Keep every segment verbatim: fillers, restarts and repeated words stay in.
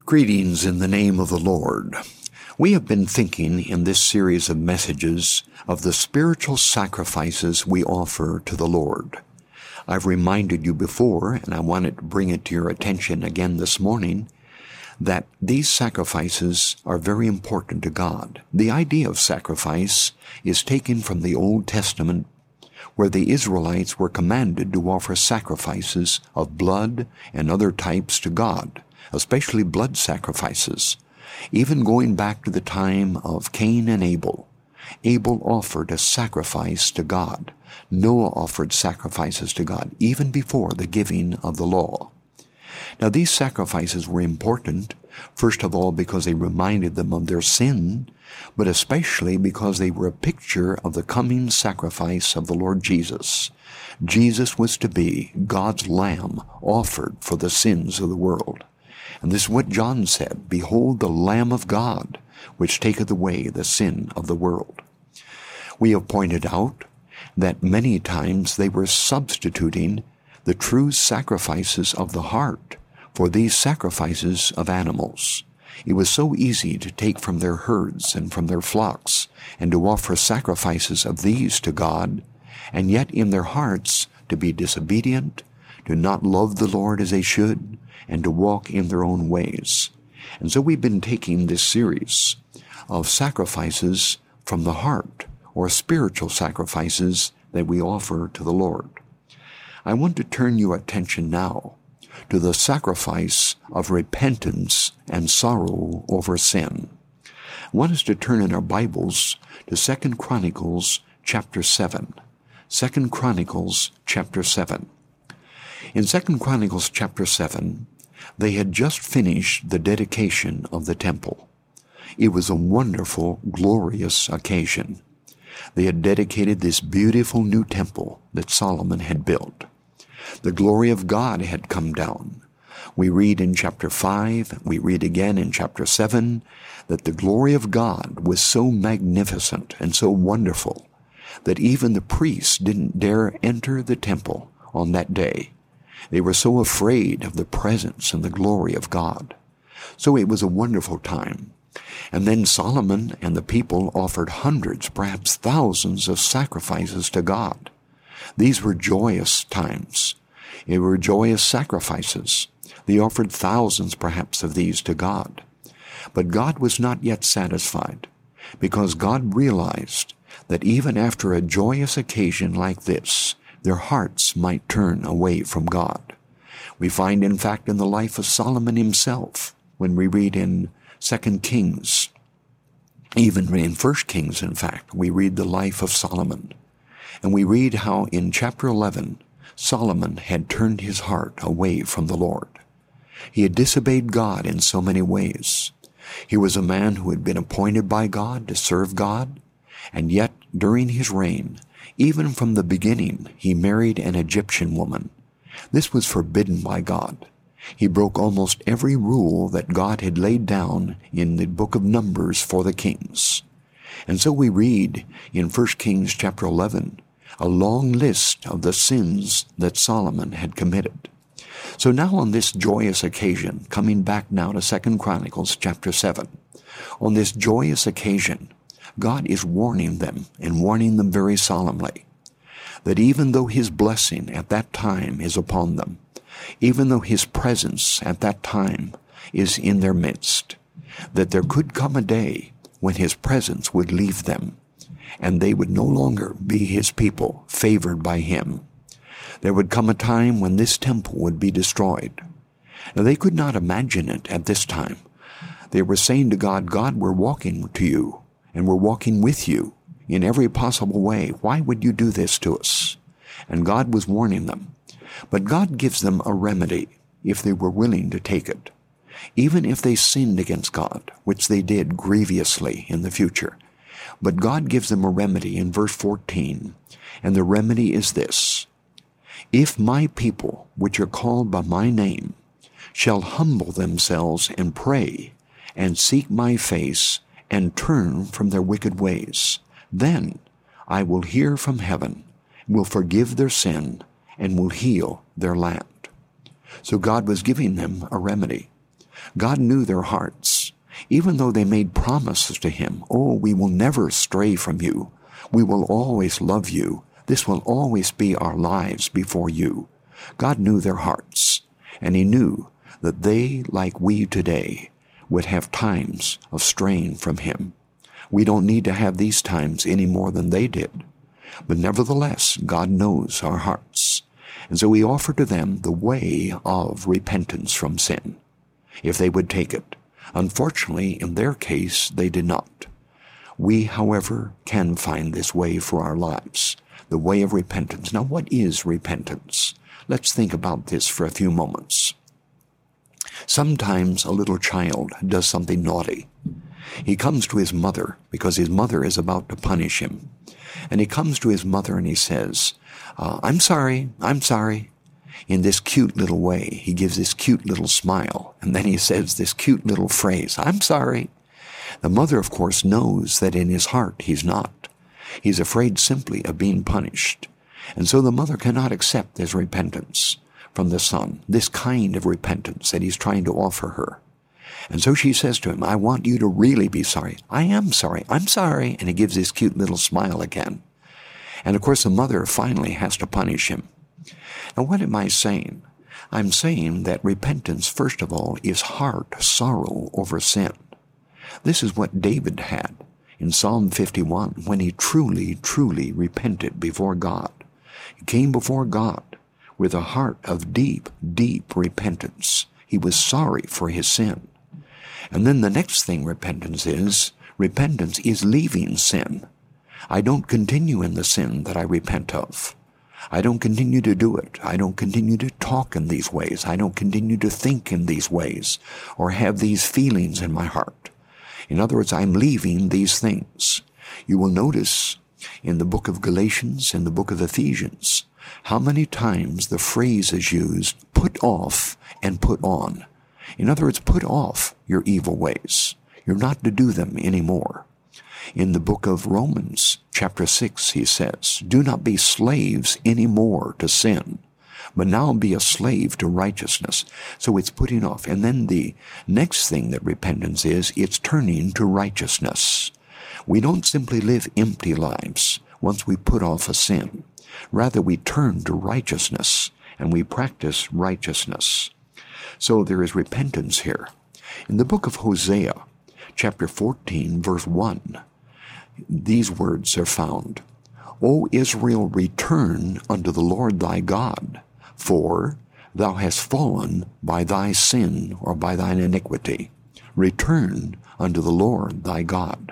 Greetings in the name of the Lord. We have been thinking in this series of messages of the spiritual sacrifices we offer to the Lord. I've reminded you before, and I wanted to bring it to your attention again this morning, that these sacrifices are very important to God. The idea of sacrifice is taken from the Old Testament, where the Israelites were commanded to offer sacrifices of blood and other types to God, especially blood sacrifices. Even going back to the time of Cain and Abel, Abel offered a sacrifice to God. Noah offered sacrifices to God, even before the giving of the law. Now, these sacrifices were important, first of all because they reminded them of their sin, but especially because they were a picture of the coming sacrifice of the Lord Jesus. Jesus was to be God's Lamb offered for the sins of the world. And this is what John said, "Behold the Lamb of God, which taketh away the sin of the world." We have pointed out that many times they were substituting the true sacrifices of the heart for these sacrifices of animals. It was so easy to take from their herds and from their flocks and to offer sacrifices of these to God, and yet in their hearts to be disobedient, to not love the Lord as they should, and to walk in their own ways. And so we've been taking this series of sacrifices from the heart, or spiritual sacrifices that we offer to the Lord. I want to turn your attention now to the sacrifice of repentance and sorrow over sin. I want us to turn in our Bibles to Second Chronicles chapter seven. Second Chronicles chapter seven. In Second Chronicles chapter seven, they had just finished the dedication of the temple. It was a wonderful, glorious occasion. They had dedicated this beautiful new temple that Solomon had built. The glory of God had come down. We read in chapter five, we read again in chapter seven, that the glory of God was so magnificent and so wonderful that even the priests didn't dare enter the temple on that day. They were so afraid of the presence and the glory of God. So it was a wonderful time. And then Solomon and the people offered hundreds, perhaps thousands of sacrifices to God. These were joyous times. They were joyous sacrifices. They offered thousands, perhaps, of these to God. But God was not yet satisfied, because God realized that even after a joyous occasion like this, their hearts might turn away from God. We find, in fact, in the life of Solomon himself, when we read in Second Kings, even in First Kings, in fact, we read the life of Solomon. And we read how in chapter eleven, Solomon had turned his heart away from the Lord. He had disobeyed God in so many ways. He was a man who had been appointed by God to serve God, and yet during his reign, even from the beginning, he married an Egyptian woman. This was forbidden by God. He broke almost every rule that God had laid down in the book of Numbers for the kings. And so we read in First Kings chapter eleven, a long list of the sins that Solomon had committed. So now on this joyous occasion, coming back now to Second Chronicles chapter seven, on this joyous occasion, God is warning them, and warning them very solemnly, that even though his blessing at that time is upon them, even though his presence at that time is in their midst, that there could come a day when his presence would leave them, and they would no longer be his people, favored by him. There would come a time when this temple would be destroyed. Now, they could not imagine it at this time. They were saying to God, "God, we're walking to you, and we're walking with you in every possible way. Why would you do this to us?" And God was warning them. But God gives them a remedy if they were willing to take it. Even if they sinned against God, which they did grievously in the future. But God gives them a remedy in verse fourteen, and the remedy is this: "If my people, which are called by my name, shall humble themselves and pray, and seek my face, and turn from their wicked ways, then I will hear from heaven, will forgive their sin, and will heal their land." So God was giving them a remedy. God knew their hearts. Even though they made promises to him, oh, we will never stray from you. We will always love you. This will always be our lives before you. God knew their hearts, and he knew that they, like we today, would have times of straying from him. We don't need to have these times any more than they did. But nevertheless, God knows our hearts. And so he offered to them the way of repentance from sin, if they would take it. Unfortunately, in their case, they did not. We, however, can find this way for our lives, the way of repentance. Now, what is repentance? Let's think about this for a few moments. Sometimes a little child does something naughty. He comes to his mother because his mother is about to punish him. And he comes to his mother and he says, uh, I'm sorry, I'm sorry. In this cute little way, he gives this cute little smile, and then he says this cute little phrase, I'm sorry. The mother, of course, knows that in his heart he's not. He's afraid simply of being punished. And so the mother cannot accept this repentance from the son, this kind of repentance that he's trying to offer her. And so she says to him, I want you to really be sorry. I am sorry. I'm sorry. And he gives this cute little smile again. And of course, the mother finally has to punish him. Now, what am I saying? I'm saying that repentance, first of all, is heart sorrow over sin. This is what David had in Psalm fifty-one when he truly, truly repented before God. He came before God with a heart of deep, deep repentance. He was sorry for his sin. And then the next thing repentance is, repentance is leaving sin. I don't continue in the sin that I repent of. I don't continue to do it. I don't continue to talk in these ways. I don't continue to think in these ways or have these feelings in my heart. In other words, I'm leaving these things. You will notice in the book of Galatians, in the book of Ephesians, how many times the phrase is used, put off and put on. In other words, put off your evil ways. You're not to do them anymore. In the book of Romans, chapter six, he says, do not be slaves anymore to sin, but now be a slave to righteousness. So it's putting off. And then the next thing that repentance is, it's turning to righteousness. We don't simply live empty lives once we put off a sin. Rather, we turn to righteousness and we practice righteousness. So there is repentance here. In the book of Hosea, chapter fourteen, verse one, these words are found. O Israel, return unto the Lord thy God, for thou hast fallen by thy sin or by thine iniquity. Return unto the Lord thy God.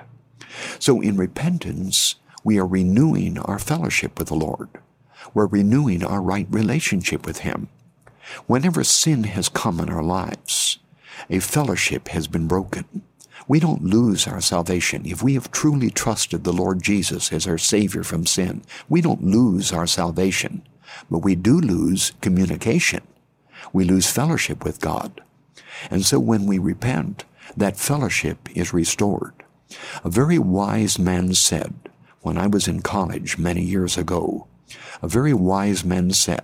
So in repentance, we are renewing our fellowship with the Lord. We're renewing our right relationship with him. Whenever sin has come in our lives, a fellowship has been broken. We don't lose our salvation. If we have truly trusted the Lord Jesus as our Savior from sin, we don't lose our salvation, but we do lose communication. We lose fellowship with God. And so when we repent, that fellowship is restored. A very wise man said, when I was in college many years ago, a very wise man said,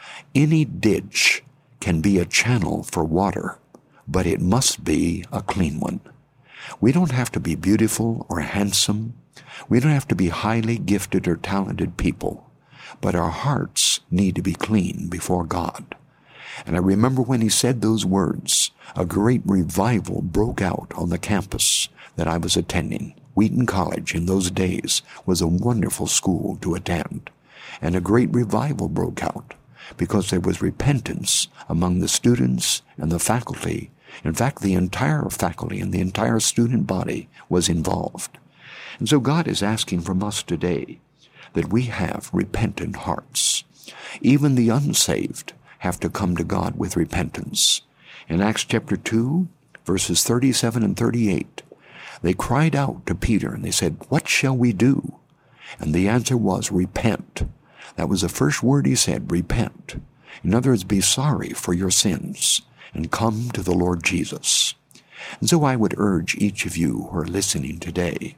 any ditch can be a channel for water, but it must be a clean one. We don't have to be beautiful or handsome. We don't have to be highly gifted or talented people, but our hearts need to be clean before God. And I remember when he said those words, a great revival broke out on the campus that I was attending. Wheaton College in those days was a wonderful school to attend. And a great revival broke out because there was repentance among the students and the faculty. In fact, the entire faculty and the entire student body was involved. And so God is asking from us today that we have repentant hearts. Even the unsaved have to come to God with repentance. In Acts chapter two, verses thirty-seven and thirty-eight, they cried out to Peter and they said, what shall we do? And the answer was, repent. That was the first word he said, repent. In other words, be sorry for your sins and come to the Lord Jesus. And so I would urge each of you who are listening today,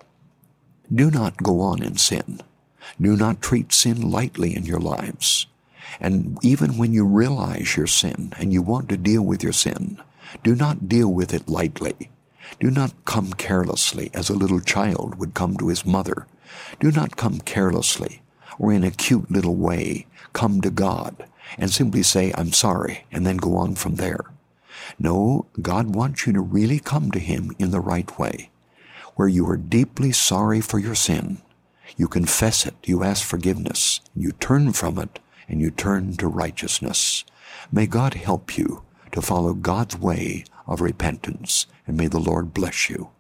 do not go on in sin. Do not treat sin lightly in your lives. And even when you realize your sin and you want to deal with your sin, Do not deal with it lightly. Do not come carelessly as a little child would come to his mother. Do not come carelessly or in a cute little way come to God and simply say, I'm sorry, and then go on from there. No, God wants you to really come to him in the right way, where you are deeply sorry for your sin. You confess it, you ask forgiveness, you turn from it, and you turn to righteousness. May God help you to follow God's way of repentance, and may the Lord bless you.